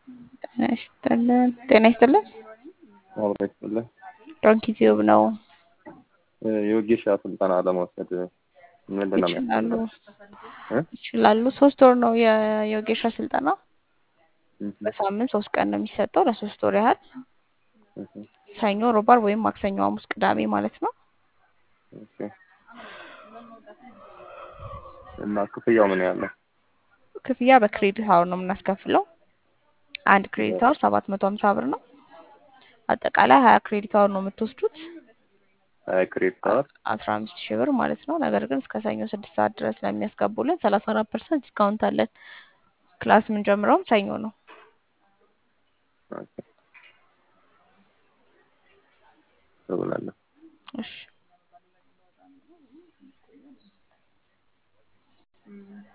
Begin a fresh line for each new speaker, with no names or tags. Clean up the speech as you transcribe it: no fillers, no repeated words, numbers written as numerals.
ጤና ይስጥልን
አብረክለ
ዶንኪ ቲዩብ ነው።
የወጌሻ ስልጠና ለመውሰድ ምንድን ነው
ይችላሉ
የሚያስፈልገው?
ይችላሉ። 3 ወር ነው የወጌሻ ስልጠና። በሳምንት 3 ቀን ነው የሚሰጠው ለ3 ወር ያህል። ሰኞ፣ ሮብ፣ ዓርብ ወይም ማክሰኞ፣ ሐሙስ፣ ቅዳሜ ማለት ነው።
እና ክፍያው ምን ያህል ነው?
ክፍያ በክሬዲት አወር ነው የምናስከፍለው። አንድ ክሬዲት አወር 750 ብር ነው። አጠቃላይ 20 ክሬዲት አወር ነው የምትወስዱት።
ክሬዲት ካርድ
15,000 ብር ማለት ነው። ነገር ግን እስከ ሰኞ 6 ሰዓት ድረስ ለሚያስገቡልን 34% ዲስካውንት አለን። ክላስ የምንጀምረውም ሰኞ ነው።
ትብላለህ።
እሺ